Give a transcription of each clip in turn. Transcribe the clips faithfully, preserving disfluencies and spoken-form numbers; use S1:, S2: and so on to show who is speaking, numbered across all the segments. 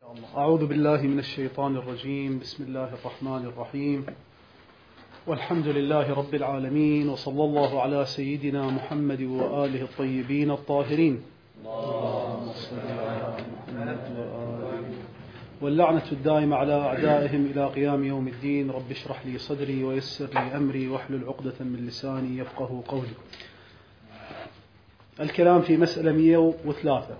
S1: أعوذ بالله من الشيطان الرجيم. بسم الله الرحمن الرحيم، والحمد لله رب العالمين، وصلى الله على سيدنا محمد وآله الطيبين الطاهرين. اللهم صل على محمد وآله، واللعنة الدائمة على أعدائهم إلى قيام يوم الدين. رب اشرح لي صدري ويسر لي أمري واحلل عقدة من لساني يفقه قولي. الكلام في مسألة مئة وثلاثة.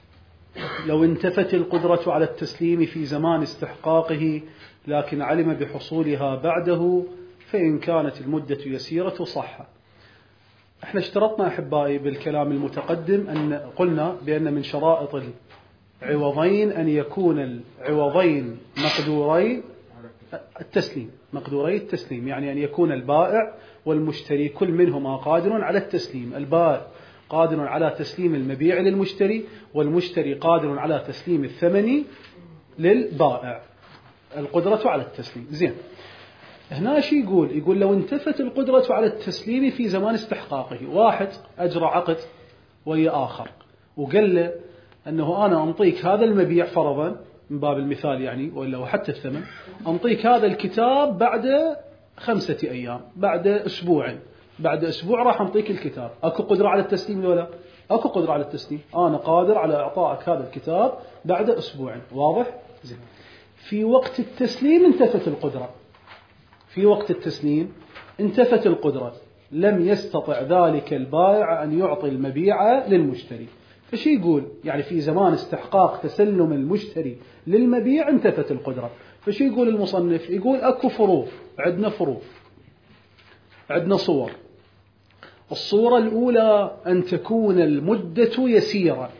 S1: لو انتفت القدرة على التسليم في زمان استحقاقه لكن علم بحصولها بعده، فإن كانت المدة يسيرة صح. احنا اشترطنا أحبائي بالكلام المتقدم أن قلنا بأن من شرائط العوضين أن يكون العوضين مقدوري التسليم مقدوري التسليم يعني أن يكون البائع والمشتري كل منهما قادر على التسليم. البائع قادر على تسليم المبيع للمشتري، والمشتري قادر على تسليم الثمن للبائع. القدرة على التسليم. زين، هنا شي يقول يقول لو انتفت القدرة على التسليم في زمان استحقاقه. واحد أجرى عقد ويا آخر وقال له أنه أنا أنطيك هذا المبيع فرضا من باب المثال يعني، ولا وحتى الثمن، أنطيك هذا الكتاب بعد خمسة أيام، بعد أسبوع، بعد أسبوع راح أنطيك الكتاب. أكو قدرة على التسليم ولا؟ أكو قدرة على التسليم. أنا قادر على إعطائك هذا الكتاب بعد أسبوع. واضح؟ زين. في وقت التسليم انتفت القدرة. في وقت التسليم انتفت القدرة، لم يستطع ذلك البائع أن يعطي المبيع للمشتري. فشي يقول يعني في زمان استحقاق تسلم المشتري للمبيع انتفت القدرة. فشي يقول المصنف؟ يقول أكو فروض. عندنا فروض، عندنا صور. الصورة الأولى أن تكون المدة يسيرة.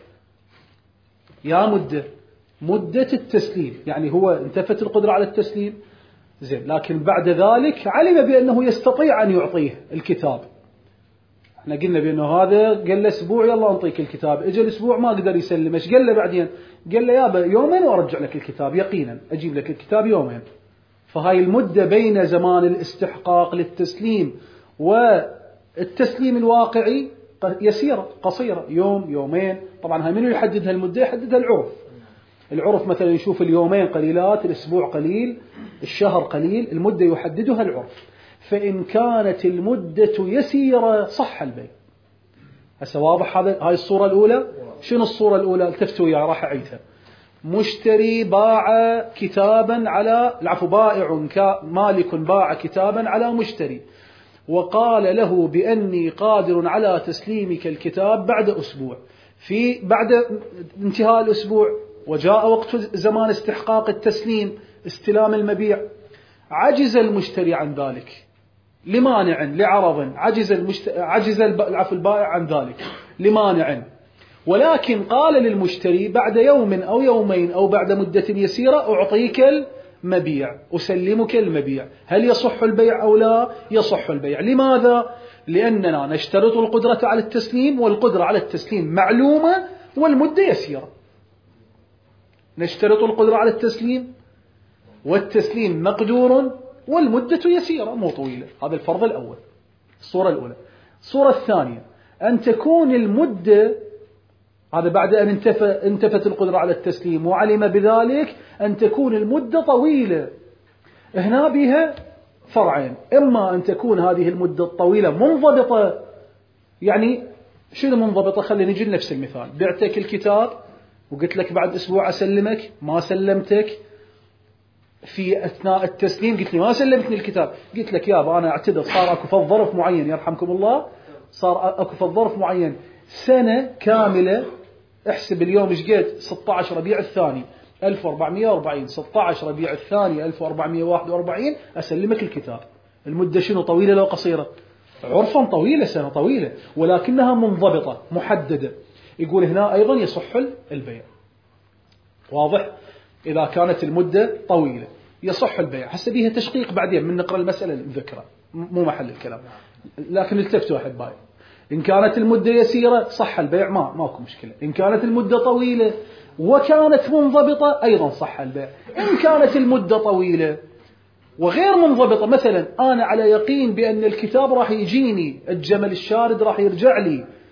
S1: يا مدة مدة التسليم، يعني هو انتفت القدرة على التسليم، زين، لكن بعد ذلك علم بأنه يستطيع أن يعطيه الكتاب. احنا قلنا بأنه هذا قال له أسبوع يلا أنطيك الكتاب، اجى الأسبوع ما قدر يسلم. ايش قال له بعدين؟ قال له يابا يومين وأرجع لك الكتاب، يقينا أجيب لك الكتاب يومين. فهاي المدة بين زمان الاستحقاق للتسليم والتسليم الواقعي يسيرة قصيرة، يوم يومين. طبعا هاي منو يحددها المدة؟ يحددها العرف. العرف مثلا يشوف اليومين قليلات، الأسبوع قليل، الشهر قليل، المدة يحددها العرف. فإن كانت المدة يسيرة صح البيع. هسه واضح هذا؟ هاي الصورة الأولى. شنو الصورة الأولى؟ التفتوا وياي راح أعيدها. مشتري باع كتابا على العفو بائع مالك باع كتابا على مشتري، وقال له بأني قادر على تسليمك الكتاب بعد أسبوع. في بعد انتهاء الأسبوع وجاء وقت زمان استحقاق التسليم، استلام المبيع، عجز المشتري عن ذلك لمانع لعرض، عجز المشت... عجز العفو البائع عن ذلك لمانع، ولكن قال للمشتري بعد يوم أو يومين أو بعد مدة يسيرة أعطيك المبيع، أسلمك المبيع. هل يصح البيع أو لا؟ يصح البيع. لماذا؟ لأننا نشترط القدرة على التسليم، والقدرة على التسليم معلومة والمدة يسيرة. نشترط القدرة على التسليم والتسليم مقدور والمدة يسيرة مو طويلة. هذا الفرض الأول، الصورة الأولى. الصورة الثانية أن تكون المدة، هذا بعد أن انتفت القدرة على التسليم وعلم بذلك، أن تكون المدة طويلة. هنا بها فرعين: إما أن تكون هذه المدة الطويلة منضبطة. يعني شنو منضبطة؟ خلينا نجي لنفس المثال. بعتك الكتاب وقلت لك بعد أسبوع أسلمك، ما سلمتك. في أثناء التسليم قلت لي ما سلمتني الكتاب، قلت لك يابا أنا أعتذر، صار أكو في الظرف معين يرحمكم الله، صار أكو في الظرف معين سنة كاملة. احسب اليوم ايش قد؟ ستة عشر ربيع الثاني ألف وأربعمئة وأربعين، ستة عشر ربيع الثاني ألف وأربعمئة وواحد وأربعين أسلمك الكتاب. المدة شنو؟ طويلة لو قصيرة؟ عرفا طويلة، سنة طويلة، ولكنها منضبطة محددة. يقول هنا أيضا يصح البيع. واضح؟ إذا كانت المدة طويلة يصح البيع. هسه بيها تشقيق بعدين من نقرأ المسألة الذكرى، مو محل الكلام، لكن التفتوا أحبائي. إن كانت المدة يسيرة صح البيع، ما ماكو مشكلة. إن كانت المدة طويلة وكانت منضبطة أيضا صح البيع. إن كانت المدة طويلة وغير منضبطة، مثلا أنا على يقين بأن الكتاب راح يجيني، الجمل الشارد راح يرجع لي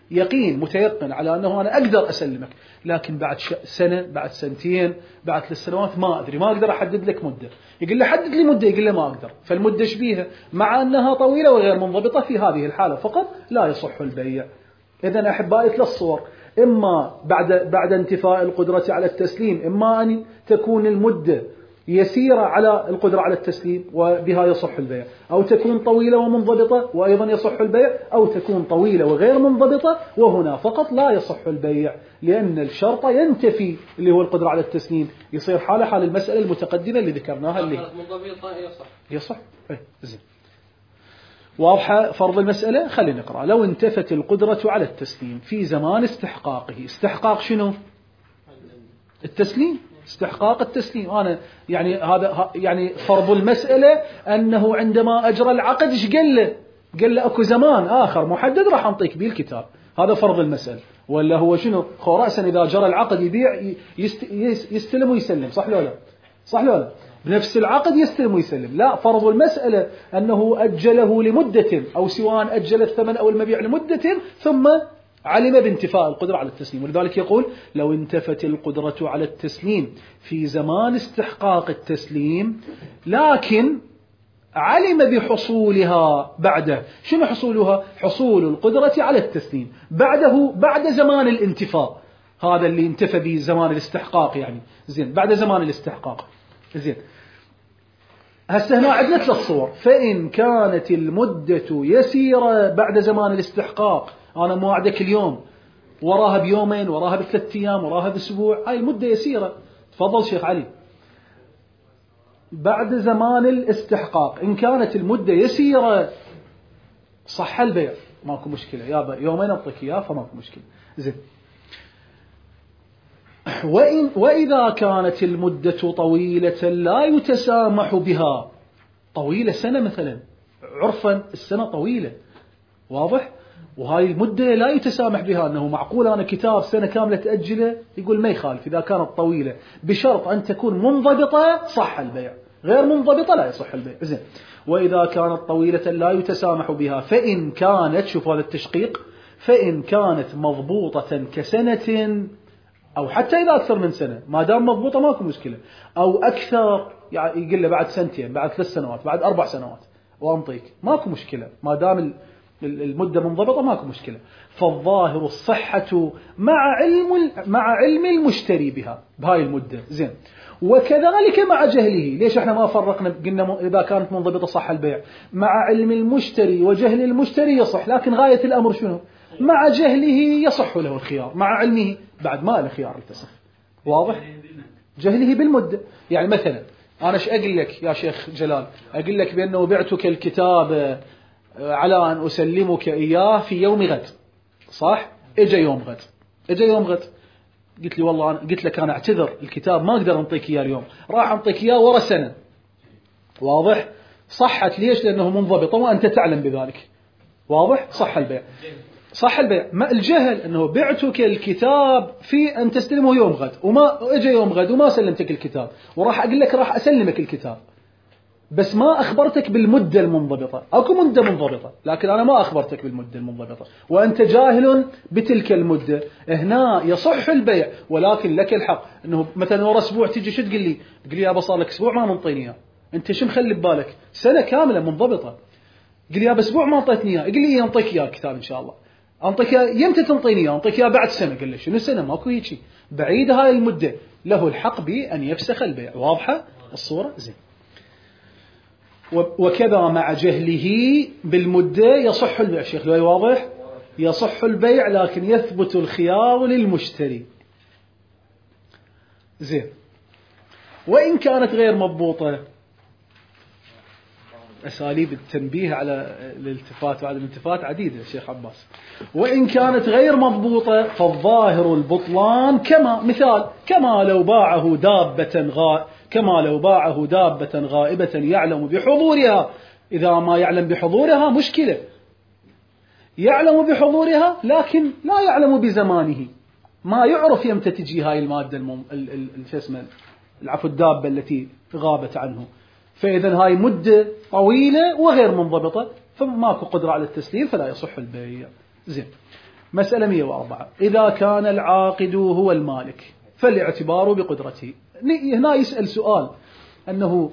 S1: يقين متيقن على أنه أنا أقدر أسلمك، لكن بعد سنة بعد سنتين بعد ثلاث سنوات ما أدري، ما أقدر أحدد لك مدة. يقول له حدد لي مدة، يقول له ما أقدر. فالمدة شبيهة مع أنها طويلة وغير منضبطة، في هذه الحالة فقط لا يصح البيع. إذن أحبائي ثلاث صور: إما بعد بعد انتفاء القدرة على التسليم، إما أن تكون المدة يسيرة على القدرة على التسليم وبها يصح البيع، أو تكون طويلة ومنضبطة وأيضا يصح البيع، أو تكون طويلة وغير منضبطة وهنا فقط لا يصح البيع، لأن الشرط ينتفي اللي هو القدرة على التسليم، يصير حالة حال المسألة المتقدمة اللي ذكرناها اللي
S2: منضبطة يصح
S1: يصح إيه زين. واضحة فرض المسألة؟ خلينا نقرأ. لو انتفت القدرة على التسليم في زمان استحقاقه. استحقاق شنو؟ التسليم، استحقاق التسليم. أنا يعني هذا يعني فرض المسألة أنه عندما أجرى العقد إيش قال له؟ قال له أكو زمان آخر محدد راح أنطيك به الكتاب. هذا فرض المسألة. ولا هو شنو؟ خو رأسا إذا جرى العقد يبيع يستلم ويسلم، صح ولا لا؟ صح ولا لا؟ بنفس العقد يستلم ويسلم. لا، فرض المسألة أنه أجله لمدة، أو سواء أجل الثمن أو المبيع لمدة ثم علم بانتفاء القدرة على التسليم. ولذلك يقول: لو انتفت القدرة على التسليم في زمان استحقاق التسليم، لكن علم بحصولها بعده. شنو حصولها؟ حصول القدرة على التسليم بعده، بعد زمان الانتفاء، هذا اللي انتفى به زمان الاستحقاق يعني. زين، بعد زمان الاستحقاق. زين، هسه هنا عندنا ثلاث صور. فإن كانت المدة يسيرة بعد زمان الاستحقاق، أنا موعدك اليوم، وراها بيومين، وراها بثلاث أيام، وراها بأسبوع، هاي المدة يسيرة. تفضل شيخ علي. بعد زمان الاستحقاق إن كانت المدة يسيرة صح البيع، ماكو مشكلة، يابا يومين أعطيك إياه فماكو مشكلة. زين. وإن وإذا كانت المدة طويلة لا يتسامح بها، طويلة سنة مثلا، عرفا السنة طويلة، واضح؟ وهاي المدة لا يتسامح بها، أنه معقول أنا كتاب سنة كاملة تأجله، يقول ما يخالف إذا كانت طويلة، بشرط أن تكون منضبطة صح البيع، غير منضبطة لا يصح البيع. زين. وإذا كانت طويلة لا يتسامح بها، فإن كانت، شوف هذا التشقيق، فإن كانت مضبوطة كسنة، أو حتى إذا أكثر من سنة، ما دام مضبوطة ماكو مشكلة، أو أكثر، يعني يقول له بعد سنتين، بعد ثلاث سنوات، بعد أربع سنوات وأنطيك، ماكو مشكلة، ما دام المدة منضبطة ماكو مشكلة. فالظاهر الصحة مع علم مع علم المشتري بها بهاي المدة. زين. وكذلك مع جهله. ليش احنا ما فرقنا؟ قلنا إذا كانت منضبطة صح البيع. مع علم المشتري وجهل المشتري يصح، لكن غاية الأمر شنو؟ مع جهله يصح له الخيار، مع علمه بعد ما له خيار للأسف. واضح؟ جهله بالمدة. يعني مثلا أنا ايش أقول لك يا شيخ جلال؟ أقول لك بأنه بعتك الكتاب على أن أسلمك إياه في يوم غد، صح؟ إجا يوم غد، إجا يوم غد، قلت لي والله أنا قلت لك أنا أعتذر الكتاب ما أقدر أنطيك إياه اليوم، راح أنطيك إياه ورا سنة. واضح؟ صحت. ليش؟ لأنه منضبطة وأنت تعلم بذلك. واضح؟ صح البيع. صح البيع. ما الجهل أنه بعتك الكتاب في أن تستلمه يوم غد، وما إجا يوم غد وما سلمتك الكتاب، وراح أقول لك راح أسلمك الكتاب، بس ما أخبرتك بالمدة المنضبطة. أكو مدة منضبطة، لكن أنا ما أخبرتك بالمدة المنضبطة، وأنت جاهل بتلك المدة. هنا يصح البيع، ولكن لك الحق أنه مثلا ورا أسبوع تيجي شو تقول لي؟ تقول لي يا بصار لك أسبوع ما منطيني إياه، أنت شو مخلي ببالك؟ سنة كاملة منضبطة. قل لي يا بأسبوع ما أعطيتني إياه، قل لي أنطيك إياه الكتاب إن شاء الله، أنطيك يمتى تنطيني إياه؟ أنطيك إياه بعد سنة. قال لي شنو سنة؟ ماكو هيك، بعيد هاي المدة، له الحق بأن يفسخ البيع. واضحة الصورة؟ زين. وكذا مع جهله بالمدة يصح البيع. شيخ لوي واضح؟ يصح البيع، لكن يثبت الخيار للمشتري. زين. وإن كانت غير مضبوطة، أساليب التنبيه على الالتفات وعلى الالتفات عديدة شيخ عباس. وإن كانت غير مضبوطة فالظاهر البطلان، كما مثال كما لو باعه دابة غائبة، كما لو باعه دابة غائبة يعلم بحضورها. إذا ما يعلم بحضورها مشكلة، يعلم بحضورها لكن لا يعلم بزمانه، ما يعرف يمتى تجي هاي المادة المم... ال... ال... ال... العفو الدابة التي غابت عنه. فإذا هاي مدة طويلة وغير منضبطة، فماكو قدرة على التسليم، فلا يصح البيع. زين. مسألة مئة وأربعة. إذا كان العاقد هو المالك فالاعتبار بقدرته. هنا يسأل سؤال أنه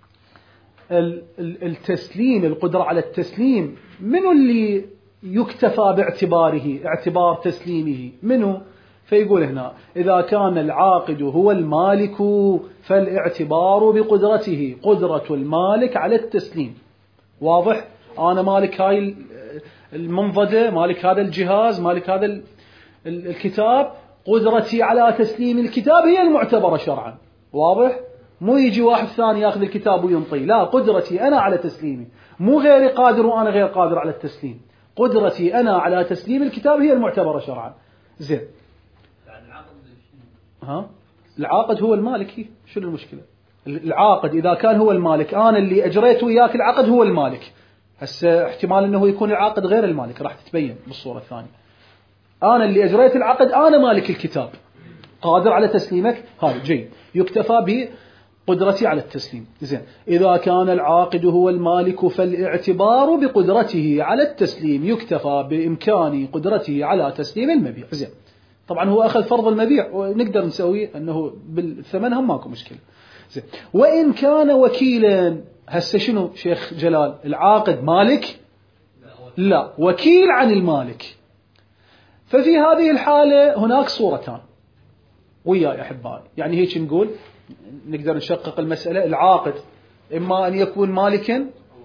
S1: التسليم، القدرة على التسليم، منو اللي يكتفى باعتباره اعتبار تسليمه منه؟ فيقول هنا إذا كان العاقد هو المالك فالاعتبار بقدرته، قدرة المالك على التسليم. واضح؟ أنا مالك هاي المنضدة، مالك هذا الجهاز، مالك هذا الكتاب، قدرتي على تسليم الكتاب هي المعتبرة شرعا. واضح؟ مو يجي واحد ثاني ياخذ الكتاب وينطي، لا، قدرتي أنا على تسليمه، مو غيري قادر وأنا غير قادر على التسليم. قدرتي أنا على تسليم الكتاب هي المعتبرة شرعا. زين. ها؟ العاقد هو المالك، هي شنو المشكلة؟ العاقد إذا كان هو المالك، أنا اللي أجريت وياك العقد هو المالك. هسه احتمال أنه يكون العاقد غير المالك، راح تتبين بالصورة الثانية. أنا اللي أجريت العقد، أنا مالك الكتاب، قادر على تسليمك، هذا جيد، يكتفى بقدرتي على التسليم. زين. إذا كان العاقد هو المالك فالاعتبار بقدرته على التسليم يكتفى بإمكان قدرته على تسليم المبيع. زين. طبعا هو أخذ فرض المبيع ونقدر نسوي أنه بالثمن هم ماكو مشكلة. زين. وإن كان وكيلا، هسه شنو شيخ جلال؟ العاقد مالك؟ لا، وكيل عن المالك. ففي هذه الحالة هناك صورتان وياي أحبائي، يعني هيك نقول نقدر نشقق المسألة. العاقد إما أن يكون مالكا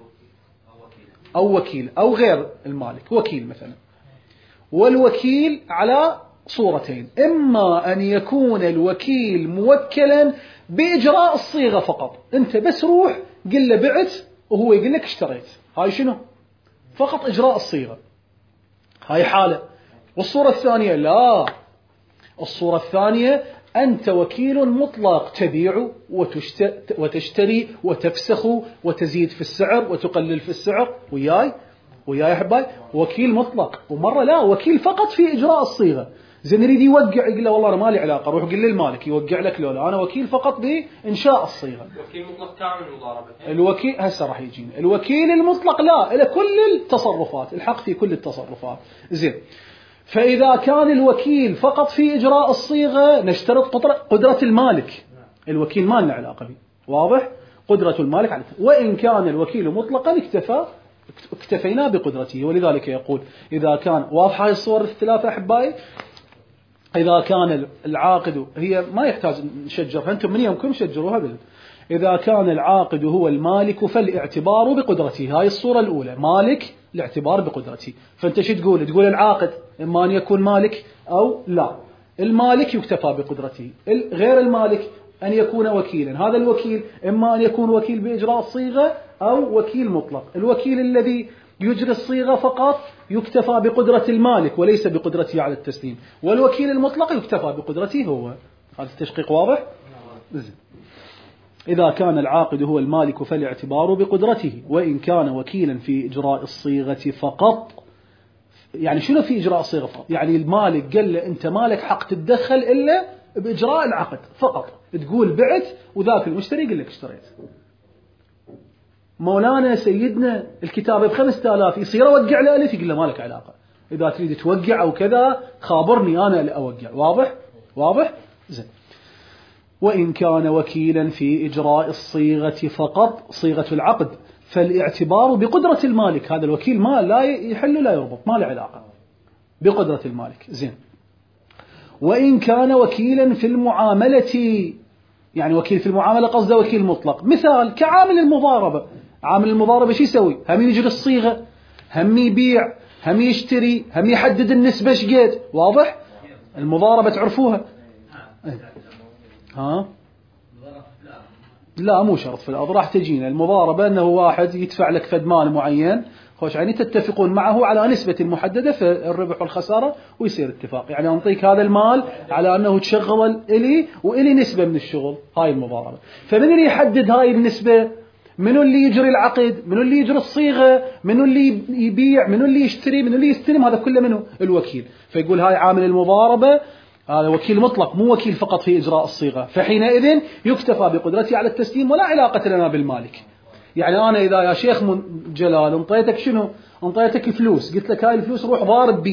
S1: أو وكيل أو غير المالك، وكيل مثلا. والوكيل على صورتين، إما أن يكون الوكيل موكلا بإجراء الصيغة فقط، أنت بس روح قل له بعت وهو يقول لك اشتريت، هاي شنو؟ فقط إجراء الصيغة، هاي حالة. والصورة الثانية لا، الصورة الثانية أنت وكيل مطلق، تبيع وتشتري وتفسخ وتزيد في السعر وتقلل في السعر. وياي وياي أحبائي، وكيل مطلق. ومرة لا، وكيل فقط في إجراء الصيغة. زين يريد يوقع، يقول له والله أنا ما لي علاقة، روح قل للمالك يوقع لك، لولا أنا وكيل فقط بإنشاء الصيغة.
S2: وكيل مطلق كامل مضاربة.
S1: الوكيل هسه راح يجينا الوكيل المطلق، لا، إلى كل التصرفات، الحق في كل التصرفات. زين. فإذا كان الوكيل فقط في إجراء الصيغة نشترط قدرة المالك، الوكيل ما لنا علاقة به. واضح؟ قدرة المالك على. وإن كان الوكيل مطلقا اكتفى اكتفينا بقدرته. ولذلك يقول إذا كان، واضحة هاي الصور الثلاثة أحبائي، إذا كان العاقد، هي ما يحتاج نشجرها، أنتم من يومكم شجروها بال. إذا كان العاقد هو المالك فالاعتبار بقدرته، هاي الصورة الأولى، مالك الاعتبار بقدرته. فأنت شو تقول؟ تقول العاقد إما أن يكون مالك أو لا، المالك يكتفى بقدرته، غير المالك أن يكون وكيلا. هذا الوكيل إما أن يكون وكيل بإجراء الصيغة أو وكيل مطلق. الوكيل الذي يجري الصيغة فقط يكتفى بقدرة المالك وليس بقدرته على التسليم، والوكيل المطلق يكتفى بقدرته هو. هذا التشقيق واضح؟ إذا كان العاقد هو المالك فالاعتبار بقدرته، وإن كان وكيلا في إجراء الصيغة فقط. يعني شنو في إجراء الصيغة فقط؟ يعني المالك قال له أنت مالك حق تتدخل إلا بإجراء العقد فقط، تقول بعت وذاك المشتري يقول لك اشتريت. مولانا سيدنا الكتابة بخمسة آلاف، يصير أوقع له ألف، يقول له مالك علاقة، إذا تريد توقع أو كذا خابرني أنا اللي أوقع. واضح؟ واضح؟ زين. وإن كان وكيلا في إجراء الصيغة فقط، صيغة العقد، فالاعتبار بقدرة المالك. هذا الوكيل ما لا يحل لا يربط، ما له علاقة بقدرة المالك. زين. وإن كان وكيلا في المعاملة، يعني وكيل في المعاملة قصده وكيل مطلق، مثال كعامل المضاربة. عامل المضاربة شو يسوي؟ هم يجري الصيغة، هم يبيع، هم يشتري، هم يحدد النسبة شقد. واضح؟ المضاربة تعرفوها. ها؟ لا مو شرط في الأرض، راح تجينا المضاربة أنه واحد يدفع لك فد مال معين، خوش يعني تتفقون معه على نسبة محددة في الربح والخسارة ويصير اتفاق، يعني أنطيك هذا المال على أنه تشغل إلي وإلي نسبة من الشغل. هاي المضاربة. فمن اللي يحدد هاي النسبة؟ منو اللي يجري العقد؟ منو اللي يجري الصيغة؟ منو اللي يبيع؟ منو اللي يشتري؟ منو اللي يستلم؟ هذا كله منو؟ الوكيل. فيقول هاي عامل المضاربة هذا وكيل مطلق، مو وكيل فقط في إجراء الصيغة، فحينئذ يكتفى بقدرتي على التسليم ولا علاقة لنا بالمالك. يعني أنا إذا يا شيخ من جلال انطيتك شنو؟ انطيتك فلوس، قلت لك هاي الفلوس روح ضارب بيها،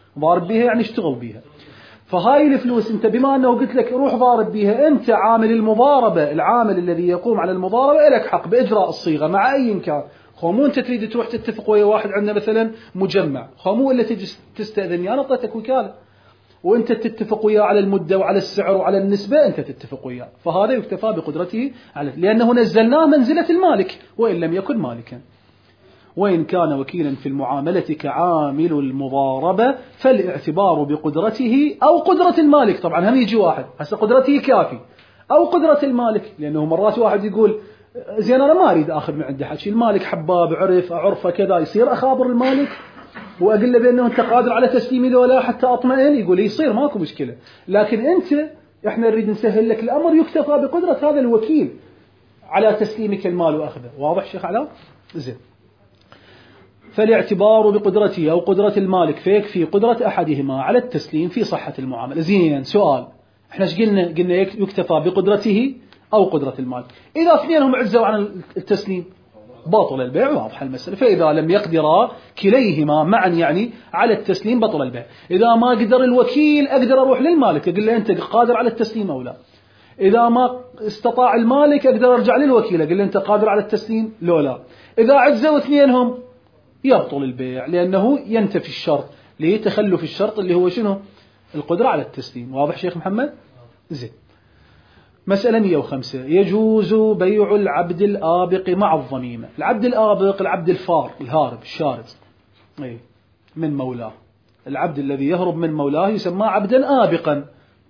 S1: ضارب بيها يعني اشتغل بيها. فهاي الفلوس أنت بما أنه قلت لك روح ضارب بيها، أنت عامل المضاربة، العامل الذي يقوم على المضاربة لك حق بإجراء الصيغة مع أي كان. خامو أنت تريد تروح تتفق ويا واحد عندنا مثلا مجمع، خامو إلا تجي تستأذني أنا أعطيتك وكالة، وأنت تتفق وياه على المدة وعلى السعر وعلى النسبة، أنت تتفق وياه، فهذا يكتفى بقدرته على، لأنه نزلناه منزلة المالك وإن لم يكن مالكا. وإن كان وكيلا في المعاملة كعامل المضاربة فالاعتبار بقدرته أو قدرة المالك. طبعا هم يجي واحد هسه قدرته كافي أو قدرة المالك، لأنه مرات واحد يقول زين أنا ما أريد أخذ من عنده حكي، المالك حباب عرف أعرفه كذا، يصير أخابر المالك وأقول له بأنه أنت قادر على تسليمي ولا حتى أطمئن، يقول يصير ماكو مشكلة. لكن أنت إحنا نريد نسهل لك الأمر، يكتفى بقدرة هذا الوكيل على تسليمك المال وأخذه. واضح شيخ علاء؟ زين. فالاعتبار بقدرته أو قدرة المالك فيكفي قدرة أحدهما على التسليم في صحة المعاملة. زين، سؤال، احنا ايش قلنا؟ قلنا يكتفى بقدرته أو قدرة المالك. إذا اثنينهم عزوا عن التسليم بطل البيع، واضح المسألة. فإذا لم يقدرا كليهما معا يعني على التسليم بطل البيع. إذا ما قدر الوكيل أقدر أروح للمالك أقول له أنت قادر على التسليم أو لا. إذا ما استطاع المالك أقدر أرجع للوكيل أقول له أنت قادر على التسليم لو لا. إذا عزوا اثنينهم يبطل البيع، لأنه ينتفي الشرط لتخلف الشرط اللي هو شنو؟ القدرة على التسليم. واضح شيخ محمد؟ زين. مسألة مئة وخمسة، يجوز بيع العبد الآبق مع الضميمة. العبد الآبق العبد الفار الهارب الشارد أي من مولاه، العبد الذي يهرب من مولاه يسمى عبدا آبقا.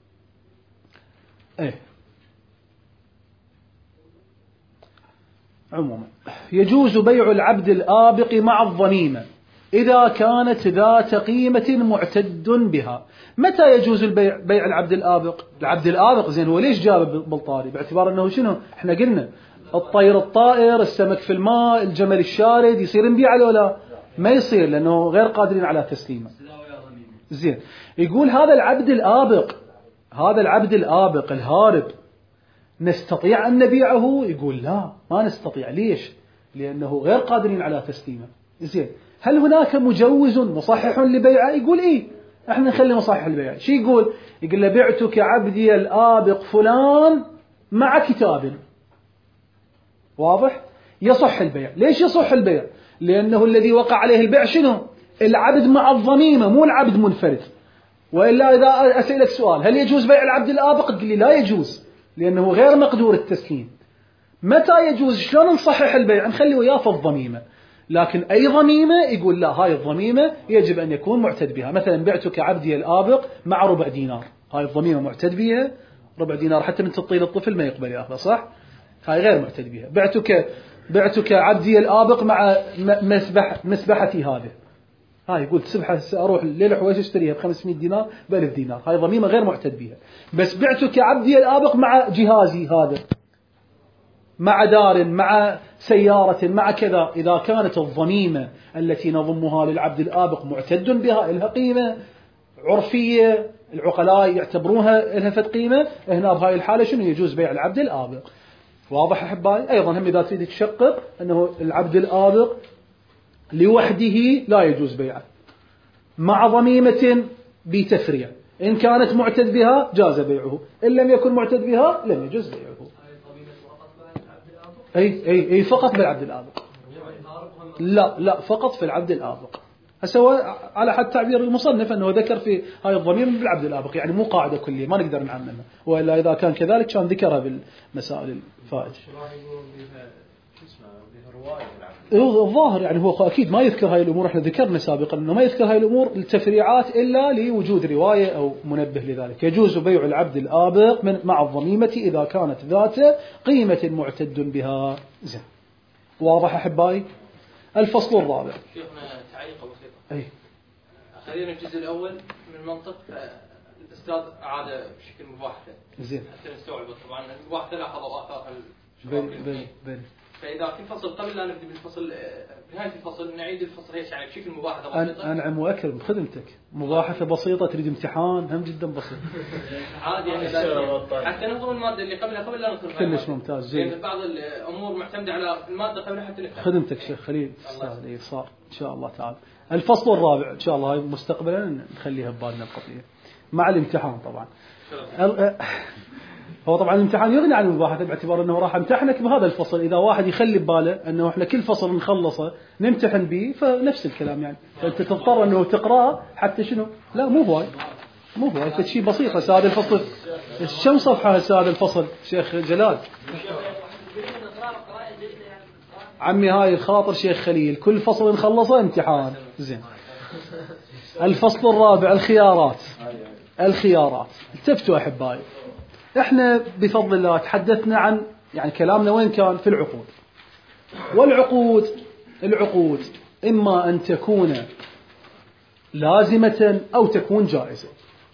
S1: أي عموما يجوز بيع العبد الآبق مع الضميمة إذا كانت ذات قيمة معتد بها. متى يجوز البيع بيع العبد الآبق؟ العبد الآبق زين هو ليش جاب بالطاري؟ باعتبار أنه شنو؟ احنا قلنا الطير الطائر، السمك في الماء، الجمل الشارد، يصير نبيع ولا لا؟ ما يصير لأنه غير قادرين على تسليمه. زين، يقول هذا العبد الآبق، هذا العبد الآبق الهارب نستطيع أن نبيعه؟ يقول لا ما نستطيع. ليش؟ لأنه غير قادرين على تسليمه. زين، هل هناك مجوز مصحح لبيعه؟ يقول إيه، احنا نخلي مصحح البيع. شو يقول؟ يقول له بعتك عبدي الآبق فلان مع كتاب. واضح؟ يصح البيع. ليش يصح البيع؟ لأنه الذي وقع عليه البيع شنو؟ العبد مع الضميمة مو العبد منفرد. وإلا إذا أسألك سؤال هل يجوز بيع العبد الآبق؟ تقول لي لا يجوز لأنه غير مقدور التسليم. متى يجوز؟ شلون نصحح البيع؟ نخلي وياه في الضميمة. لكن أي ضميمة؟ يقول لا، هاي الضميمة يجب أن يكون معتد بها. مثلا بعتك عبدي الآبق مع ربع دينار، هاي الضميمة معتد بها. ربع دينار حتى من تطيل الطفل ما يقبل ياخذه، صح؟ هاي غير معتد بها. بعتك بعتك عبدي الآبق مع مسبح مسبحتي هذه، هاي يقول سبحة أروح للحويش اشتريها بخمسمائة دينار بألف دينار، هاي ضميمة غير معتد بها. بس بعتك عبدي الآبق مع جهازي هذا، مع دار، مع سيارة، مع كذا، إذا كانت الضميمة التي نضمها للعبد الآبق معتد بها، لها قيمة عرفية، العقلاء يعتبروها لها فد قيمة، هنا بهاي الحالة شنو يجوز بيع العبد الآبق. واضح أحبائي؟ أيضا هم إذا تريد تشقق أنه العبد الآبق لوحده لا يجوز بيعه، مع ضميمة بتفريع، إن كانت معتد بها جاز بيعه، إن لم يكن معتد بها لم يجوز بيعه. أي أي أي فقط بالعبد الآبق. لا لا فقط في العبد الآبق. هسه على حد تعبير المصنف أنه ذكر في هاي الضميمة بالعبد الآبق، يعني مو قاعدة كلية ما نقدر نعممها، وإلا إذا كان كذلك كان ذكرها بالمسائل الفائدة. الظاهر يعني هو أكيد ما يذكر هاي الأمور، احنا ذكرنا سابقا أنه ما يذكر هاي الأمور التفريعات إلا لوجود رواية أو منبه لذلك. يجوز بيع العبد الآبق من مع الضميمة إذا كانت ذات قيمة معتد بها. زين، واضح أحبائي؟ الفصل الرابع.
S2: شيخنا تعليق بسيطة.
S1: أي.
S2: خلينا الجزء الأول من منطق الأستاذ أعاد بشكل مباحث.
S1: زين.
S2: حتى نستوعب طبعا المباحث لاحظوا آثار.
S1: بني بني بني.
S2: فإذا في فصل قبل لا نبدأ بالفصل بنهاية الفصل نعيد الفصل هيك يعني بشكل مباحثة بسيطة.
S1: أنعم وأكرم بخدمتك. مباحثة بسيطة تريد امتحان هم جدا بسيط.
S2: عادي يعني حتى نظم المادة اللي قبلها قبل لا ندخل.
S1: كلش ممتاز. زين.
S2: يعني بعض الأمور معتمدة على المادة قبل حتى نفهم.
S1: خدمتك شيخ خليل. استاذ صار إن شاء الله تعالى. الفصل الرابع إن شاء الله مستقبلا نخليها ببالنا القضية مع الامتحان طبعا. هو طبعا الامتحان يغني عن المباحثة باعتبار أنه راح امتحنك بهذا الفصل. إذا واحد يخلي بباله أنه إحنا كل فصل نخلصه نمتحن به فنفس الكلام يعني، فأنت تضطر أنه تقرأه حتى شنو. لا مو هواي مو هواي فشي بسيط. هسه هذا الفصل كم صفحة؟ هسه هذا الفصل شيخ جلال عمي هاي الخاطر شيخ خليل كل فصل نخلصه امتحان. زين الفصل الرابع الخيارات. الخيارات التفتوا أحبائي، احنا بفضل الله تحدثنا عن يعني كلامنا وين كان في العقود. والعقود العقود إما أن تكون لازمة أو تكون جائزة.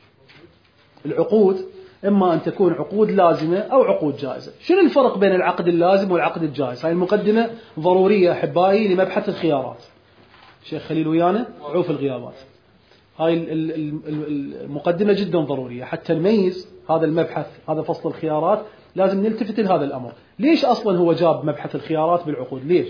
S1: العقود إما أن تكون عقود لازمة أو عقود جائزة. شنو الفرق بين العقد اللازم والعقد الجائز؟ هاي المقدمة ضرورية أحبائي لمبحث الخيارات. شيخ خليل ويانا عوف الغيابات. هاي المقدمة جدا ضرورية حتى نميز هذا المبحث. هذا فصل الخيارات لازم نلتفت لهذا الأمر. ليش أصلا هو جاب مبحث الخيارات بالعقود؟ ليش؟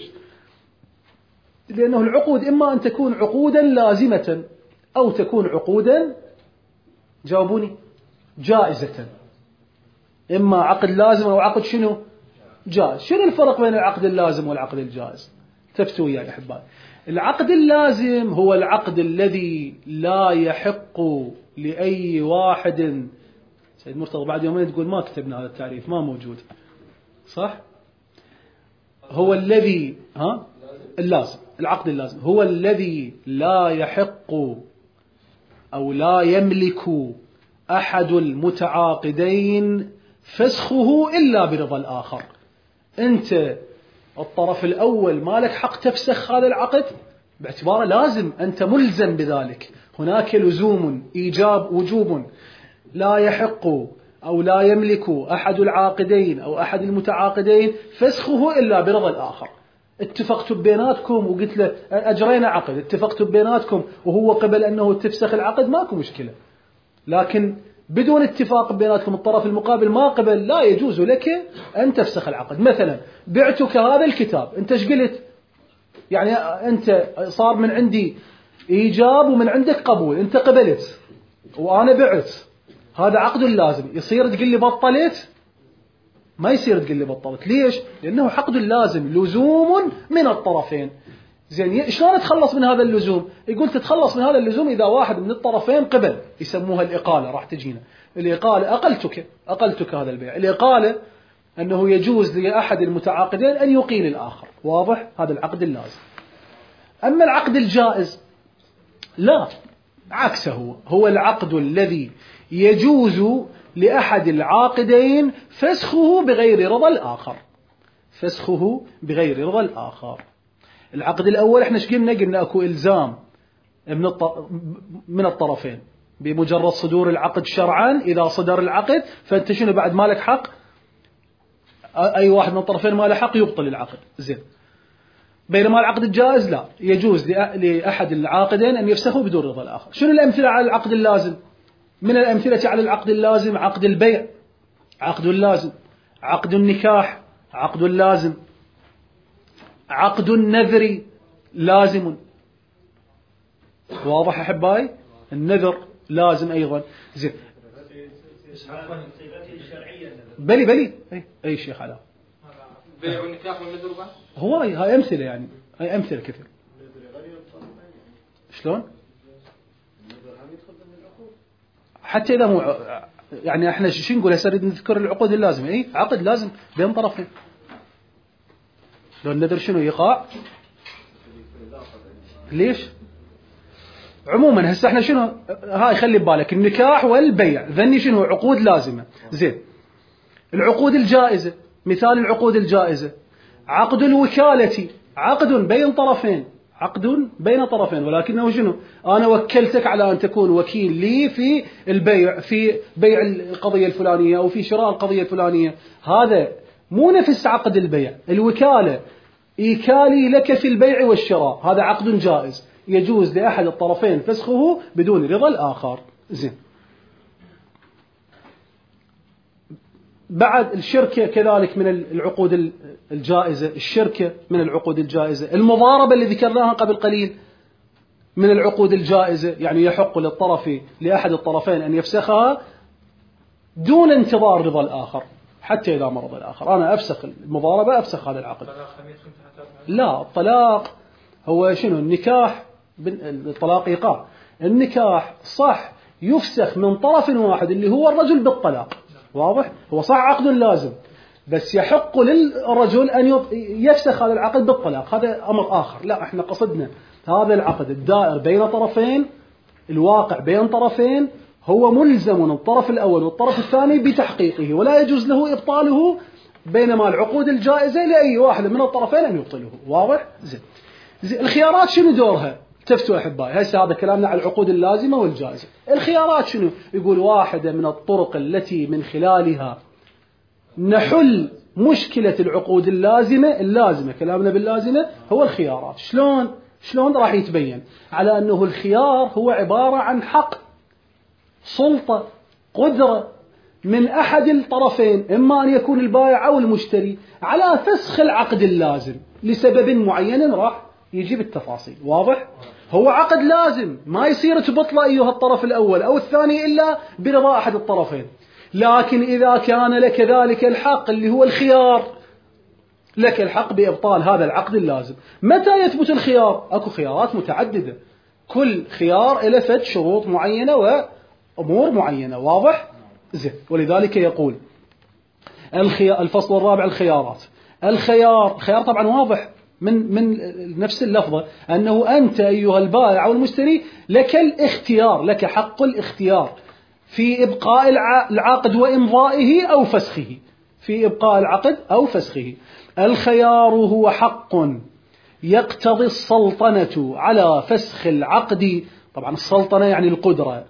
S1: لأنه العقود إما أن تكون عقودا لازمة أو تكون عقودا جاوبوني جائزة. إما عقد لازم أو عقد شنو جائز. شنو الفرق بين العقد اللازم والعقد الجائز؟ تفتوا يا أحبائي. العقد اللازم هو العقد الذي لا يحق لأي واحد. سيد مرتضى بعد يومين تقول ما كتبنا هذا التعريف ما موجود صح. هو الذي ها اللازم. العقد اللازم هو الذي لا يحق أو لا يملك أحد المتعاقدين فسخه إلا برضا الآخر. أنت الطرف الأول ما لك حق تفسخ هذا العقد باعتباره لازم، أنت ملزم بذلك. هناك لزوم إيجاب وجوب. لا يحق أو لا يملك أحد العاقدين أو أحد المتعاقدين فسخه إلا برضا الآخر. اتفقتوا بيناتكم وقلت له أجرينا عقد، اتفقتوا بيناتكم وهو قبل أنه تفسخ العقد ماكو مشكلة. لكن بدون اتفاق بيناتكم الطرف المقابل ما قبل لا يجوز لك أن تفسخ العقد. مثلا بعتك هذا الكتاب، أنت ايش قلت؟ يعني أنت صار من عندي إيجاب ومن عندك قبول، أنت قبلت وأنا بعت، هذا عقد لازم. يصير تقول لي بطلت؟ ما يصير تقول لي بطلت. ليش؟ لأنه عقد لازم، لزوم من الطرفين. زين شلون تتخلص من هذا اللزوم؟ يقول تتخلص من هذا اللزوم إذا واحد من الطرفين قبل، يسموها الإقالة. راح تجينا الإقالة. أقلتك أقلتك هذا البيع. الإقالة أنه يجوز لأحد المتعاقدين أن يقيل الآخر. واضح؟ هذا العقد اللازم. أما العقد الجائز لا، عكسه. هو هو العقد الذي يجوز لأحد العاقدين فسخه بغير رضا الآخر. فسخه بغير رضا الآخر. العقد الأول احنا ايش قلنا؟ قلنا اكو إلزام من من الطرفين بمجرد صدور العقد شرعا. إذا صدر العقد فأنت شنو بعد مالك حق، أي واحد من الطرفين ماله حق يبطل العقد. زين. بينما العقد الجائز لا، يجوز لأحد العاقدين أن يفسخوا بدون رضا الآخر. شنو الأمثلة على العقد اللازم؟ من الأمثلة على العقد اللازم عقد البيع عقد لازم، عقد النكاح عقد لازم، عقد النذر لازم. واضح أحبائي؟ النذر لازم أيضا. زين. بلي بلي أي, أي شيخ على
S2: بيع والنكاح والنذر بعد.
S1: هو هاي أمثلة يعني، هاي أمثلة كثير. شلون؟ حتى إذا مو يعني احنا شو نقول هسه نريد نذكر العقود اللازمة. اي عقد لازم بين طرفين. لو النذر شنو يقع؟ ليش؟ عموما هسه احنا شنو هاي خلي ببالك النكاح والبيع ذني شنو عقود لازمة. زين. العقود الجائزة، مثال العقود الجائزة عقد الوكالة، عقد بين طرفين، عقد بين طرفين ولكنه شنو؟ أنا وكلتك على أن تكون وكيل لي في البيع، في بيع القضية الفلانية أو في شراء القضية الفلانية. هذا مو نفس عقد البيع. الوكالة إيكالي لك في البيع والشراء، هذا عقد جائز يجوز لأحد الطرفين فسخه بدون رضا الآخر. زين. بعد الشركة كذلك من العقود الجائزة. الشركة من العقود الجائزة. المضاربة اللي ذكرناها قبل قليل، من العقود الجائزة، يعني يحق للطرف لأحد الطرفين أن يفسخها دون انتظار رضا الآخر حتى إذا مرض الآخر. أنا أفسخ المضاربة، أفسخ هذا العقد. لا، الطلاق هو شنو؟ النكاح، الطلاق إيقاع. النكاح صح يفسخ من طرف واحد اللي هو الرجل بالطلاق، واضح؟ هو صح عقد لازم، بس يحق للرجل أن يفسخ هذا العقد بالطلاق، هذا أمر آخر. لا، احنا قصدنا هذا العقد الدائر بين طرفين، الواقع بين طرفين، هو ملزم الطرف الأول والطرف الثاني بتحقيقه، ولا يجوز له إبطاله، بينما العقود الجائزة لأي واحد من الطرفين أن يبطله. واضح؟ زين. زين. الخيارات شنو دورها؟ تفتوا أحبائي، هسه هذا كلامنا على العقود اللازمة والجائزة. الخيارات شنو؟ يقول واحدة من الطرق التي من خلالها نحل مشكلة العقود اللازمة، اللازمة كلامنا باللازمة هو الخيارات. شلون؟ شلون راح يتبين؟ على أنه الخيار هو عبارة عن حق، سلطة، قدرة من أحد الطرفين، إما أن يكون البائع أو المشتري، على فسخ العقد اللازم لسبب معين راح يجيب التفاصيل. واضح؟ هو عقد لازم، ما يصير تبطله أيها الطرف الأول أو الثاني إلا برضا أحد الطرفين. لكن إذا كان لك ذلك الحق اللي هو الخيار، لك الحق بإبطال هذا العقد اللازم. متى يثبت الخيار؟ أكو خيارات متعددة، كل خيار إله فد شروط معينة وأمور معينة. واضح؟ زين. ولذلك يقول الفصل الرابع الخيارات. الخيار خيار طبعا واضح من من نفس اللفظة، أنه أنت أيها البائع أو المشتري لك الاختيار، لك حق الاختيار في إبقاء العقد وإمضائه أو فسخه، في إبقاء العقد أو فسخه. الخيار هو حق يقتضي السلطنة على فسخ العقد. طبعا السلطنة يعني القدرة،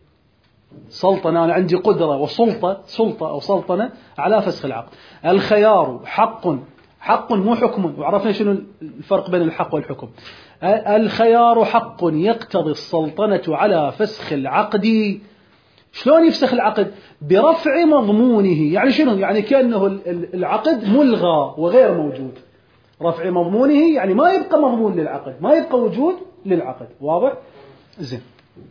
S1: سلطنة أنا عندي قدرة وسلطة، سلطة أو سلطنة على فسخ العقد. الخيار حق، حق مو حكم، وعرفنا شنو الفرق بين الحق والحكم. الخيار حق يقتضي السلطنة على فسخ العقد. شلون يفسخ العقد؟ برفع مضمونه. يعني شنو؟ يعني كأنه العقد ملغى وغير موجود. رفع مضمونه يعني ما يبقى مضمون للعقد، ما يبقى وجود للعقد. واضح؟ زين.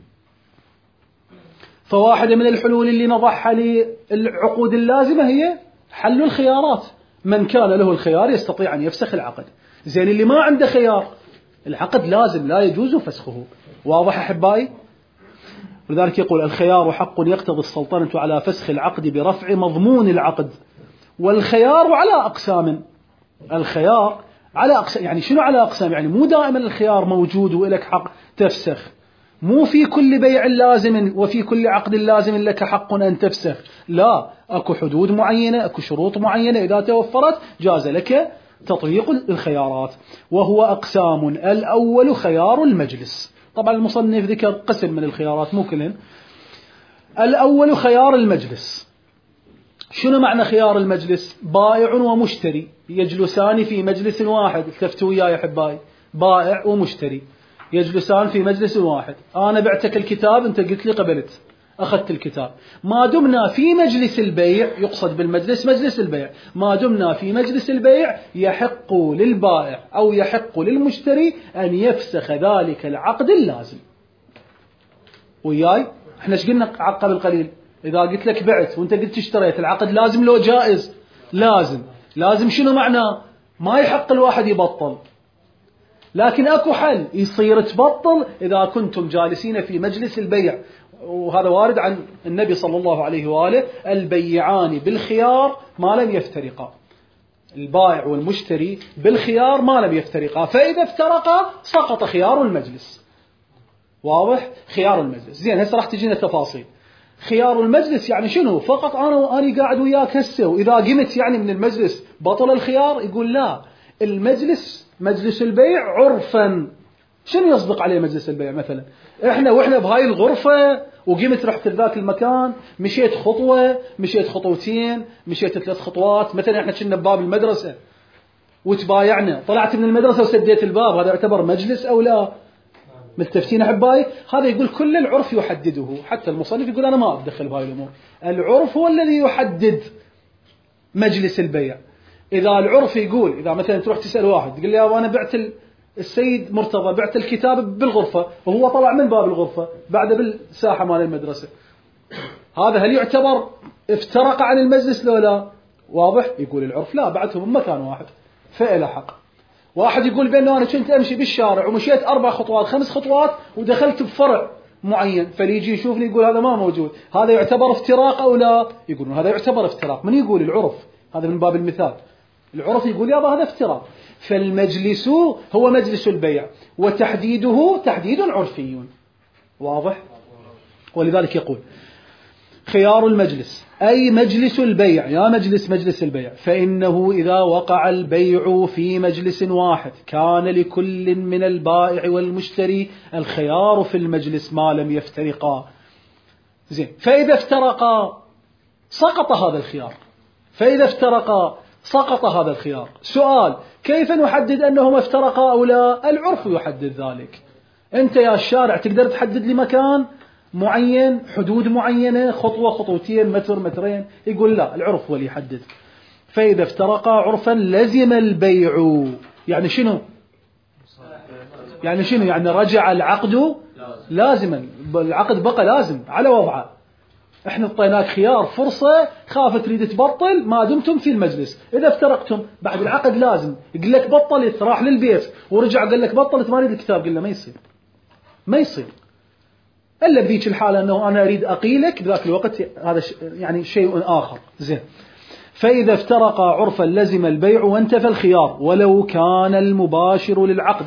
S1: فواحدة من الحلول اللي نضعها للعقود اللازمة هي حل الخيارات. من كان له الخيار يستطيع أن يفسخ العقد. زين، اللي ما عنده خيار العقد لازم، لا يجوز فسخه. واضح أحبائي؟ ولذلك يقول الخيار حق يقتضي السلطنة على فسخ العقد برفع مضمون العقد. والخيار على أقسام. الخيار على أقسام، يعني شنو على أقسام؟ يعني مو دائما الخيار موجود ولك حق تفسخ، مو في كل بيع لازم وفي كل عقد لازم لك حق أن تفسخ. لا، أكو حدود معينة، أكو شروط معينة إذا توفرت جاز لك تطبيق الخيارات. وهو أقسام. الأول خيار المجلس. طبعا المصنف ذكر قسم من الخيارات مو كلهن. الأول خيار المجلس. شنو معنى خيار المجلس؟ بائع ومشتري يجلسان في مجلس واحد. التفتوا وياي يا حباي، بائع ومشتري يجلسان في مجلس واحد. أنا بعتك الكتاب، أنت قلت لي قبلت، أخذت الكتاب. ما دمنا في مجلس البيع، يقصد بالمجلس مجلس البيع، ما دمنا في مجلس البيع يحق للبائع أو يحق للمشتري أن يفسخ ذلك العقد اللازم. وياي احنا ايش قلنا قبل قليل؟ إذا قلت لك بعت وانت قلت اشتريت، العقد لازم لو جائز؟ لازم. لازم شنو معناه؟ ما يحق الواحد يبطل، لكن أكو حل يصير تبطل إذا كنتم جالسين في مجلس البيع. وهذا وارد عن النبي صلى الله عليه وآله: البيعان بالخيار ما لم يفترقا. البائع والمشتري بالخيار ما لم يفترقا، فإذا افترقا سقط خيار المجلس. واضح؟ خيار المجلس. زين، هسه راح تجينا تفاصيل. خيار المجلس يعني شنو؟ فقط أنا وأني قاعد وياك هسه وإذا قمت يعني من المجلس بطل الخيار؟ يقول لا، المجلس مجلس البيع عرفا. شنو يصدق عليه مجلس البيع؟ مثلا احنا واحنا بهاي الغرفة وقمت رحت لذاك المكان، مشيت خطوة، مشيت خطوتين، مشيت ثلاث خطوات، مثلا احنا كنا بباب المدرسة وتبايعنا، طلعت من المدرسة وسديت الباب، هذا يعتبر مجلس أو لا؟ ملتفتين أحبائي؟ هذا يقول كل العرف يحدده. حتى المصنف يقول أنا ما أتدخل بهاي الأمور، العرف هو الذي يحدد مجلس البيع. إذا العرف يقول، إذا مثلا تروح تسأل واحد تقول لي يا أنا بعت السيد مرتضى بعت الكتاب بالغرفة وهو طلع من باب الغرفة بعد بالساحة مال المدرسة، هذا هل يعتبر افترق عن المجلس لو لا؟ واضح؟ يقول العرف لا، بعتهم بمكان واحد فإلى حق. واحد يقول بأنه أنا كنت أمشي بالشارع ومشيت أربع خطوات خمس خطوات ودخلت بفرع معين، فليجي يشوفني يقول هذا ما موجود، هذا يعتبر افتراق أو لا؟ يقولون هذا يعتبر افتراق. من يقول؟ العرف. هذا من باب المثال، العرف يقول يابا هذا افتراق. فالمجلس هو مجلس البيع وتحديده تحديد عرفي. واضح؟ ولذلك يقول خيار المجلس أي مجلس البيع، يا مجلس مجلس البيع، فإنه إذا وقع البيع في مجلس واحد كان لكل من البائع والمشتري الخيار في المجلس ما لم يفترقا. زين، فإذا افترقا سقط هذا الخيار، فإذا افترقا سقط هذا الخيار. سؤال: كيف نحدد أنهما افترقا أو لا؟ العرف يحدد ذلك. أنت يا الشارع تقدر تحدد لي مكان معين، حدود معينة، خطوة خطوتين، متر مترين؟ يقول لا، العرف هو اللي يحدد. فإذا افترقا عرفا لزم البيع. يعني شنو؟ يعني شنو؟ يعني رجع العقد لازما، العقد بقى لازم على وضعه. احنا اعطيناك خيار، فرصة، خاف تريد تبطل ما دمتم في المجلس. إذا افترقتم بعد العقد لازم. يقول لك بطلت، راح للبيت ورجع قال لك بطلت ما أريد الكتاب، قل له ما يصير، ما يصير إلا بذيك الحالة أنه أنا أريد أقيلك بذاك الوقت، هذا يعني شيء آخر. زين. فإذا افترقا عرفا لزم البيع وانتفى الخيار ولو كان المباشر للعقد.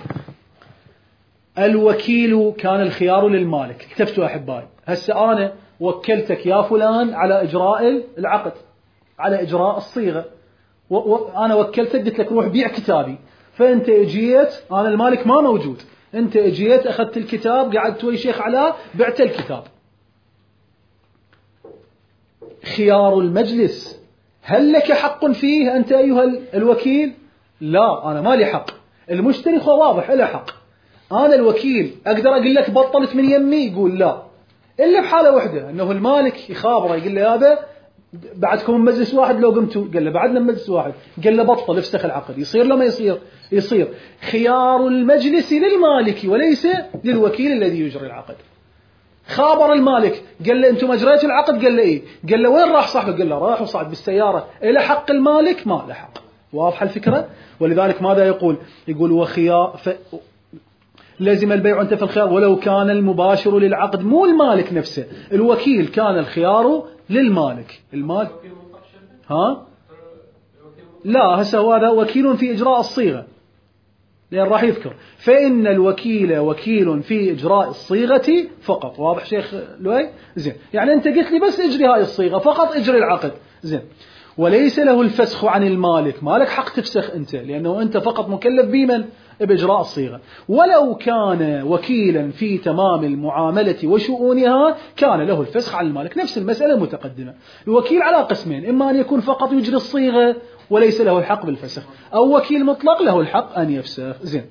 S1: الوكيل كان الخيار للمالك. اكتفتوا أحبائي، هسه أنا وكلتك يا فلان على إجراء العقد، على إجراء الصيغة، وأنا وكلتك قلت لك روح بيع كتابي، فأنت اجيت، أنا المالك ما موجود، أنت اجيت أخذت الكتاب، قعدت ويا شيخ علاء بعت الكتاب. خيار المجلس هل لك حق فيه أنت أيها الوكيل؟ لا، أنا ما لي حق. المشتري هو واضح له حق. أنا الوكيل أقدر أقول لك بطلت من يمي؟ يقول لا، إلا بحالة واحدة، أنه المالك يخابره يقول له يابا بعدكم مجلس واحد لو قمتوا، قال له بعدنا مجلس واحد، قال له بطل افسخ العقد. يصير لو ما يصير؟ يصير. خيار المجلس للمالك وليس للوكيل الذي يجري العقد. خابر المالك قال له أنتم أجريتوا العقد، قال له إيه، قال له وين راح صاحبه؟ قال له راح وصعد بالسيارة. إلى حق المالك؟ ما له حق. واضحة الفكرة؟ ولذلك ماذا يقول؟ يقول وخيار ف... لازم البيع وانتفى الخيار ولو كان المباشر للعقد، مو المالك نفسه، الوكيل كان الخيار للمالك. المال ها لا، هسه هذا وكيل في إجراء الصيغة، لأن راح يذكر فإن الوكيل وكيل في إجراء الصيغة فقط. واضح شيخ لوي؟ زين. يعني أنت قلت لي بس اجري هاي الصيغة فقط، اجري العقد. زين. وليس له الفسخ عن المالك، مالك حق تفسخ أنت، لأنه أنت فقط مكلف بمن؟ بإجراء الصيغة. ولو كان وكيلا في تمام المعاملة وشؤونها كان له الفسخ عن المالك. نفس المسألة المتقدمة. الوكيل على قسمين: إما أن يكون فقط يجري الصيغة وليس له الحق بالفسخ، أو وكيل مطلق له الحق أن يفسخ. زين.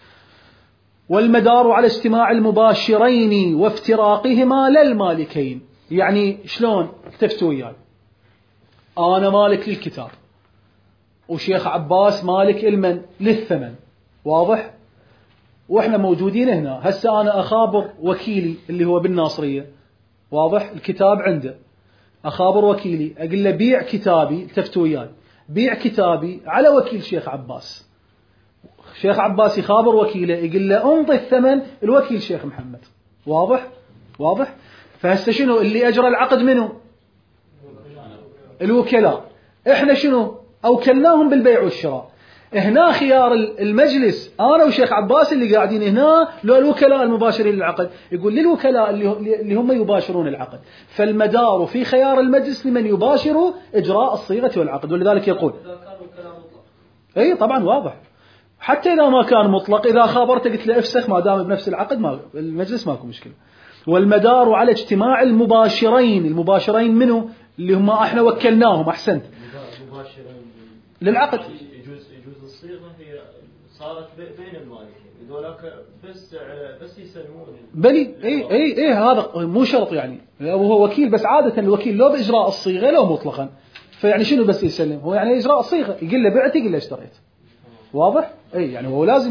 S1: والمدار على اجتماع المباشرين وافتراقهما للمالكين. يعني شلون؟ اكتفتوا وياي، أنا مالك للكتاب وشيخ عباس مالك المن للثمن. واضح؟ وإحنا موجودين هنا. هسه أنا أخابر وكيلي اللي هو بالناصرية، واضح؟ الكتاب عنده، أخابر وكيلي أقول له بيع كتابي، التفتوا وياي، بيع كتابي على وكيل شيخ عباس. شيخ عباس يخابر وكيله يقول له انطي الثمن الوكيل شيخ محمد. واضح؟ واضح؟ فهسه شنو اللي أجرى العقد؟ منه؟ الوكلاء. إحنا شنو؟ أوكلناهم بالبيع والشراء. هنا خيار المجلس أنا وشيخ عباس اللي قاعدين هنا، لو الوكلاء المباشرين للعقد. يقول للوكلاء اللي هم يباشرون العقد. فالمدار في خيار المجلس لمن يباشر إجراء الصيغة والعقد. ولذلك يقول أي طبعا واضح، حتى إذا ما كان مطلق، إذا خابرت قلت له افسخ ما دام بنفس العقد، ما المجلس ماكو مشكلة. والمدار على اجتماع المباشرين. المباشرين منه؟ اللي هم احنا وكلناهم. أحسنت. للعقد.
S3: يجوز يجوز الصيغة هي صارت بين المالكين، ذولاك بس بس يسلمون.
S1: بلي اي اي اي هذا مو شرط يعني، وهو وكيل بس. عادة الوكيل لو بإجراء الصيغة لو مطلقا، فيعني شنو بس يسلم؟ هو يعني إجراء الصيغة، يقول له بعت، يقول له اشتريت. واضح؟ اي يعني هو لازم يجي.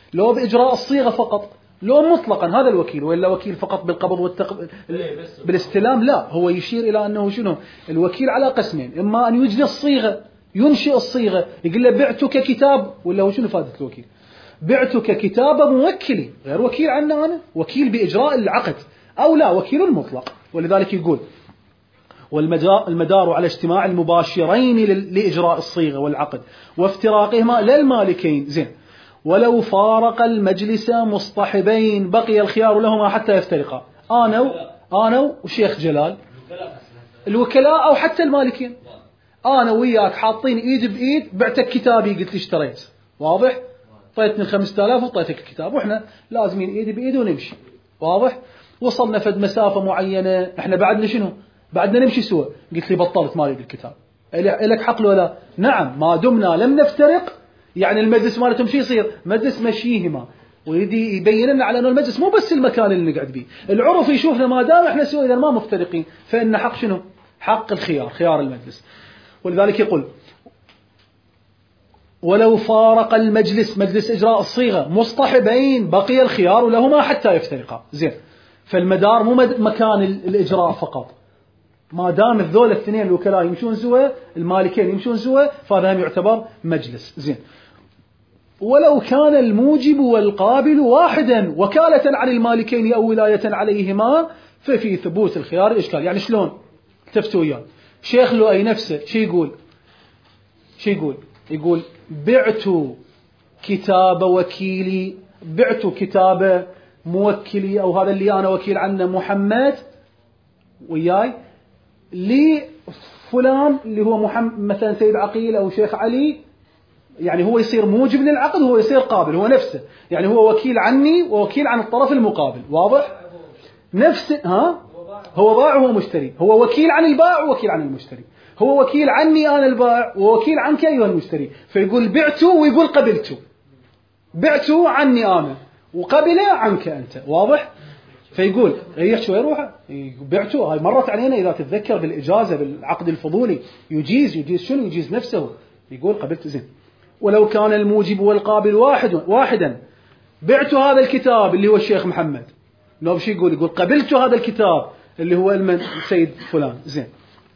S1: لو بإجراء الصيغة فقط، لو مطلقا هذا الوكيل، وإلا وكيل فقط بالقبض والتقبض بالاستلام. لا، هو يشير إلى أنه شنو الوكيل على قسمين، إما أن يجري الصيغة، ينشئ الصيغة، يقول له بعتك كتاب، ولا هو شنو فائدة الوكيل؟ بعتك كتاب موكلي، غير وكيل عنا أنا، وكيل بإجراء العقد، أو لا وكيل مطلق. ولذلك يقول والمدار على اجتماع المباشرين لإجراء الصيغة والعقد وافتراقهما للمالكين. زين. ولو فارق المجلس مصطحبين بقي الخيار لهما حتى يفترقا. أنا أنا وشيخ جلال الوكلاء أو حتى المالكين، أنا وياك حاطين إيد بإيد، بعتك كتابي قلت لي اشتريت، واضح؟ طيتني الخمسة آلاف وطيتك الكتاب، وإحنا لازمين إيد بإيد ونمشي، واضح؟ وصلنا فد مسافة معينة، إحنا بعدنا شنو؟ بعدنا نمشي سوا. قلت لي بطلت ما أريد الكتاب، إلك حق ولا؟ نعم، ما دمنا لم نفترق، يعني المجلس مالتهم شي يصير مجلس مشيهما، ويدي يبين لنا على أنه المجلس مو بس المكان اللي نقعد به، العرف يشوفنا ما دام إحنا سوا إذا ما مفترقين، فإن حق شنو؟ حق الخيار، خيار المجلس. ولذلك يقول ولو فارق المجلس، مجلس إجراء الصيغة، مصطحبين بقي الخيار لهما حتى يفترقا. زين. فالمدار مو مكان الإجراء فقط، ما دام الذول الاثنين الوكلاء يمشون سوا، المالكين يمشون سوا، فهذا يعتبر مجلس. زين. ولو كان الموجب والقابل واحدا وكالة عن المالكين أو ولاية عليهما ففي ثبوت الخيار إشكال. يعني شلون؟ تفتوا إياه شيخ لؤي نفسه شي يقول؟ شي يقول؟ يقول بعت كتاب وكيلي، بعت كتاب موكلي أو هذا اللي أنا وكيل عنه محمد وياي لفلان اللي هو محمد مثلا سيد عقيل أو شيخ علي، يعني هو يصير موجب للعقد وهو يصير قابل، هو نفسه، يعني هو وكيل عني ووكيل عن الطرف المقابل، واضح؟ نفس ها هو باع وهو مشتري، هو وكيل عن البائع ووكيل عن المشتري، هو وكيل عني أنا البائع ووكيل عنك أيها المشتري، فيقول بعته ويقول قبلته، بعته عني أنا وقبله عنك أنت، واضح؟ فيقول يحكي شوي روحه بعته، هاي مرت علينا إذا تتذكر بالإجازة بالعقد الفضولي، يجيز يجيز شنو؟ يجيز نفسه، يقول قبلت. زين. ولو كان الموجب والقابل واحد واحدا، بعت هذا الكتاب اللي هو الشيخ محمد، لو بشي يقول يقول قبلت هذا الكتاب اللي هو السيد فلان. زين.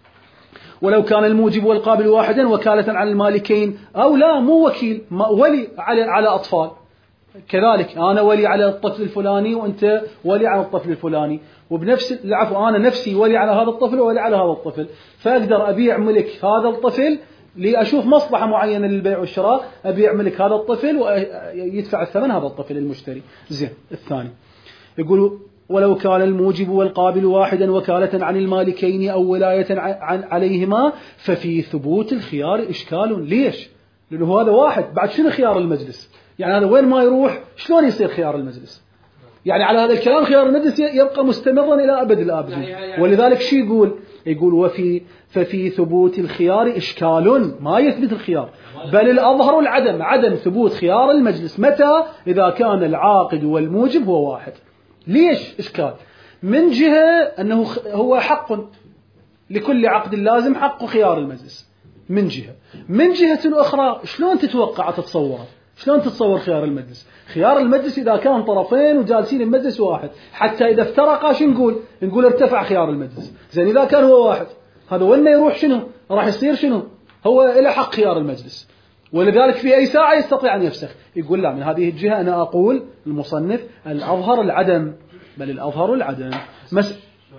S1: ولو كان الموجب والقابل واحدا وكالة عن المالكين أو لا مو وكيل، ولي على على أطفال، كذلك أنا ولي على الطفل الفلاني وأنت ولي على الطفل الفلاني، وبنفس العفو أنا نفسي ولي على هذا الطفل وولي على هذا الطفل، فأقدر أبيع ملك هذا الطفل لأشوف مصلحة معينة للبيع والشراء، أبيع ملك هذا الطفل ويدفع الثمن هذا الطفل المشتري. زين. الثاني يقول ولو كان الموجب والقابل واحدا وكالة عن المالكين أو ولاية عن عليهما ففي ثبوت الخيار إشكال. ليش؟ لأنه هذا واحد، بعد شنو خيار المجلس؟ يعني هذا وين ما يروح شلون يصير خيار المجلس؟ يعني على هذا الكلام خيار المجلس يبقى مستمرا إلى أبد الآبدين. ولذلك شو يقول؟ يقول وفي ففي ثبوت الخيار إشكال، ما يثبت الخيار، بل الأظهر العدم، عدم ثبوت خيار المجلس. متى؟ إذا كان العاقد والموجب هو واحد. ليش إشكال؟ من جهة أنه هو حق لكل عقد لازم حق خيار المجلس من جهة، من جهة أخرى شلون تتوقع تتصوره؟ شلون تتصور خيار المجلس؟ خيار المجلس إذا كان طرفين وجالسين المجلس واحد، حتى إذا افترقا شو نقول؟ نقول ارتفع خيار المجلس. زين إذا كان هو واحد، هذا وين يروح شنو؟ راح يصير شنو؟ هو إلى حق خيار المجلس، ولذلك في أي ساعة يستطيع أن يفسخ. يقول لا، من هذه الجهة أنا أقول المصنف الأظهر العدم، بل الأظهر العدم. مس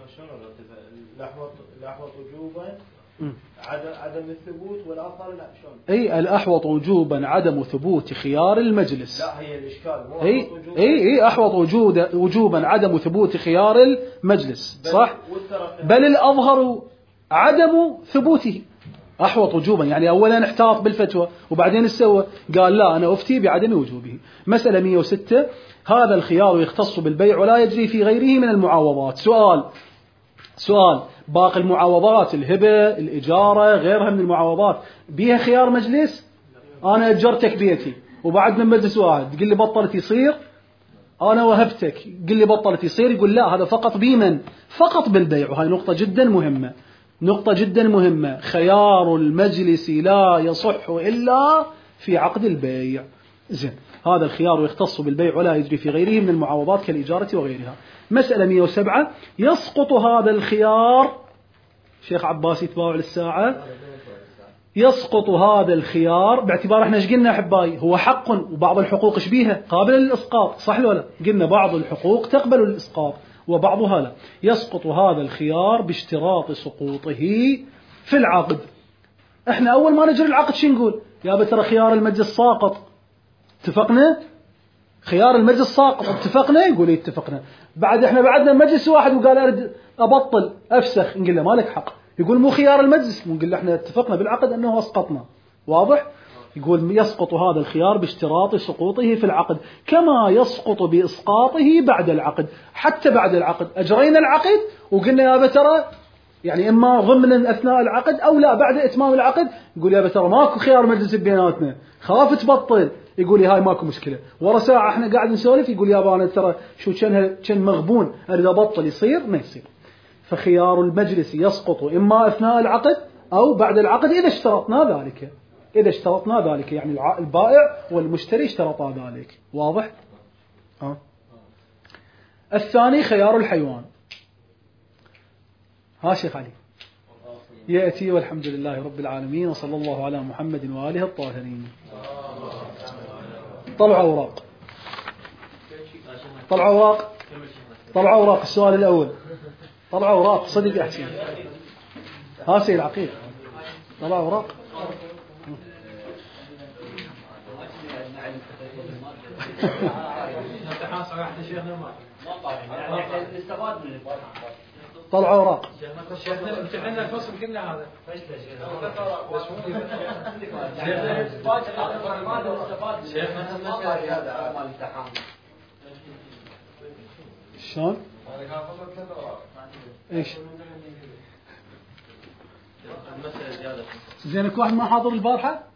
S3: الأحوط وجوبا عدم الثبوت والأظهر لا شلون؟
S1: أي الأحوط وجوبا عدم ثبوت خيار المجلس.
S3: لا هي الإشكال مو
S1: أي أي أي أحوط وجود وجوبا عدم ثبوت خيار المجلس، صح؟ بل الأظهر عدم ثبوته. أحوط وجوبا يعني أولا احتاط بالفتوى وبعدين السوى قال لا أنا أفتي بعدم وجوبه. مسألة مئة وستة هذا الخيار يختص بالبيع ولا يجري في غيره من المعاوضات. سؤال سؤال باقي المعاوضات الهبة الإجارة غيرها من المعاوضات بيها خيار مجلس؟ أنا أجرتك بيتي وبعد من مجلس واحد تقول لي بطلت يصير، أنا وهبتك قل لي بطلت يصير، يقول لا هذا فقط بمن؟ فقط بالبيع. وهي نقطة جدا مهمة، نقطة جدا مهمة. خيار المجلس لا يصح إلا في عقد البيع. زين، هذا الخيار يختص بالبيع ولا يجري في غيره من المعاوضات كالإجارة وغيرها. مسألة مئة وسبعة، يسقط هذا الخيار، شيخ عباس يتباوع للساعة، يسقط هذا الخيار باعتبار احنا ايش قلنا احبائي؟ هو حق، وبعض الحقوق ايش بيها؟ قابلة للإسقاط، صح ولا لا؟ قلنا بعض الحقوق تقبل الإسقاط وبعضها لا. يسقط هذا الخيار باشتراط سقوطه في العقد. احنا اول ما نجري العقد شو نقول؟ يا بترى خيار المجلس ساقط، اتفقنا؟ خيار المجلس ساقط، اتفقنا؟ يقول لي اتفقنا. بعد احنا بعدنا مجلس واحد وقال ارد ابطل افسخ، نقول له مالك حق. يقول مو خيار المجلس، نقول له احنا اتفقنا بالعقد انه اسقطنا. واضح؟ يقول يسقط هذا الخيار باشتراط سقوطه في العقد كما يسقط بإسقاطه بعد العقد. حتى بعد العقد أجرينا العقد وقلنا يا بترى يعني إما ضمن أثناء العقد أو لا بعد إتمام العقد، يقول يا بترى ماكو خيار مجلس بيناتنا، خاف تبطل. يقول لي هاي ماكو مشكلة. ورا ساعة احنا قاعد نسولف يقول يا بانا ترى شو كان كان مغبون أريد أبطل، يصير ما يصير. فخيار المجلس يسقط إما أثناء العقد أو بعد العقد إذا اشترطنا ذلك. إذا اشترطنا ذلك يعني البائع والمشتري اشترطا ذلك. واضح؟ أه؟ الثاني خيار الحيوان. ها شيخ علي يأتي. والحمد لله رب العالمين، وصلى الله على محمد وآله الطاهرين. طلع أوراق، طلع أوراق، طلع أوراق. السؤال الأول طلع أوراق، صدق يا حسين. ها سيد العقيل طلع أوراق. طلع أوراق.
S2: شيخنا امتحنا الفصل كله هذا.
S1: شلون؟ ايش؟ زين واحد ما حاضر البارحة؟